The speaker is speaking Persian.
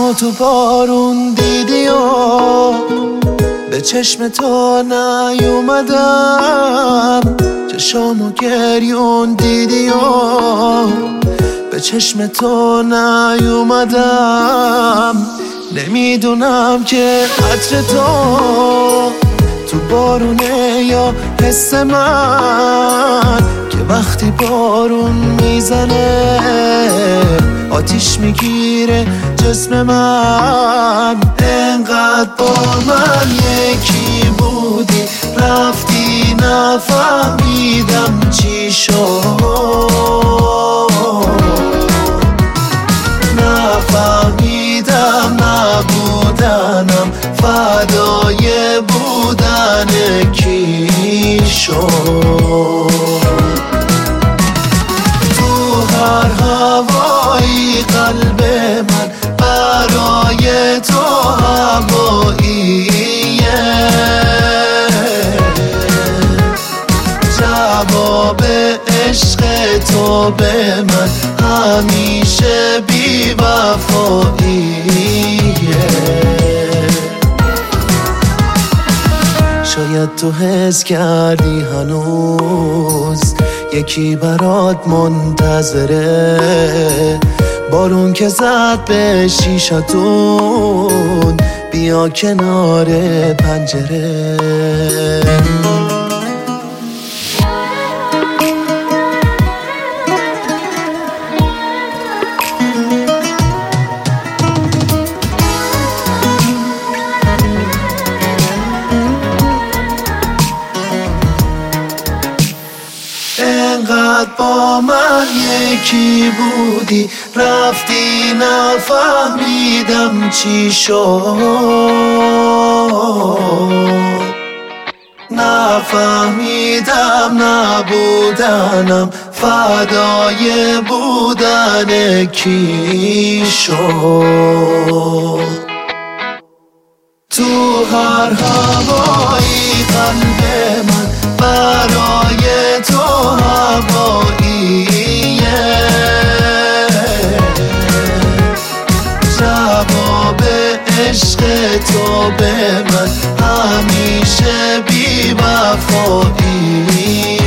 منو تو بارون دیدی و به چشم تو نیومدم، چشامو گریون دیدی و به چشم تو نیومدم. نمیدونم که عطر تو بارونه یا حس من، که وقتی بارون میزنه آتیش میگیره جسم من. انقدر با من یکی بودی رفتی، نفهمیدم چی شد، نفهمیدم نبودنم فدای بودن کی شد. تو هر هوایی قلب من برای تو هواییه، جواب عشق تو به من همیشه بی وفاییه. شاید تو حس کردی هنوز یکی برات منتظره، بارون که زد به شیشتون بیا کنار پنجره. انقدر با من یکی بودی رفتی، نفهمیدم چی شد، نفهمیدم نبودنم فدای بودن کی شد. تو هر هوایی قلب من برای تو هواییه، جواب عشق تو به من همیشه بی وفاییه.